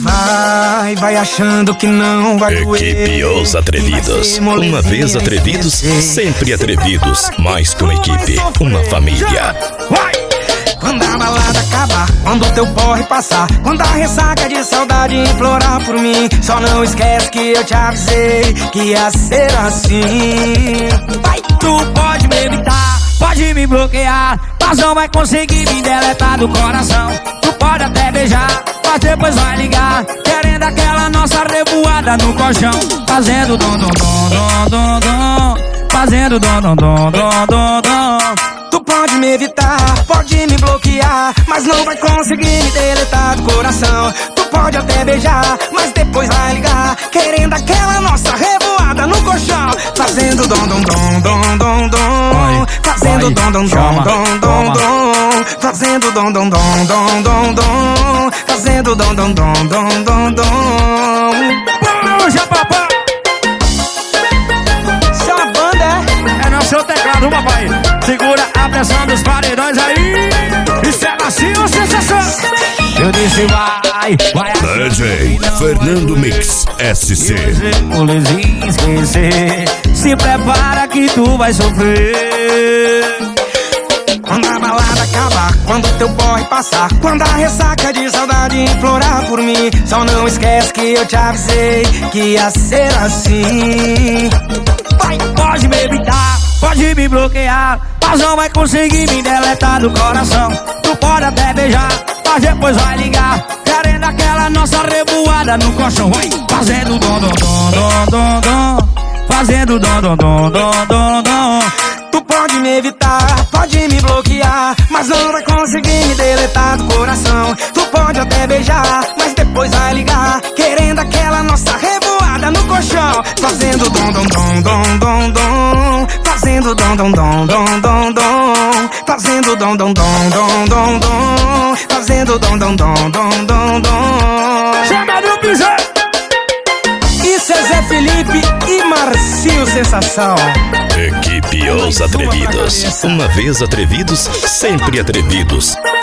Vai achando que não vai doer. Equipe Os Atrevidos. Uma vez atrevidos, sempre atrevidos. Mais que uma equipe, uma família. Vai! Quando a balada acabar, quando o teu porre passar, quando a ressaca de saudade implorar por mim, só não esquece que eu te avisei que ia ser assim. Vai! Tu pode me evitar, pode me bloquear, mas não vai conseguir me deletar do coração. Tu pode até beijar, mas depois vai ligar, querendo aquela nossa revoada no colchão. Fazendo dom dom dom dom dom dom, fazendo dom dom dom dom dom dom. Tu pode me evitar, pode me bloquear, mas não vai conseguir me deletar do coração. Tu pode até beijar, mas depois vai ligar, querendo aquela nossa revoada no colchão. Fazendo dom dom dom dom dom dom, fazendo dom dom dom dom dom dom, fazendo dom dom dom dom dom dom, fazendo dom dom dom dom dom dom. Puxa, papai! Isso é uma banda, é? É no seu teclado, papai. Segura a pressão dos paredões aí. Isso é macio, sensação. Eu disse vai DJ Fernando Mix SC. o lesinho esquecer. Se prepara que tu vai sofrer. Quando a balada acabar, quando teu porre passar, quando a ressaca de saudade implorar por mim, só não esquece que eu te avisei que ia ser assim. Vai, pode me evitar, pode me bloquear, mas não vai conseguir me deletar do coração. Tu pode até beijar, mas depois vai ligar, querendo aquela nossa revoada no colchão. Vai, fazendo dom dom dom dom dom dom, fazendo dom dom dom dom dom dom. Tu pode me evitar, pode me bloquear, mas não vai conseguir me deletar do coração. Tu pode até beijar, mas depois vai ligar, querendo aquela nossa revoada no colchão. Fazendo dom dom dom dom dom dom, fazendo dom dom dom dom dom dom, fazendo dom dom dom dom dom dom, fazendo dom dom dom dom dom dom. Chama do piso. Isso é Zé Felipe e Marcio Sensação. Equipe Os Atrevidos. Uma vez atrevidos, sempre atrevidos.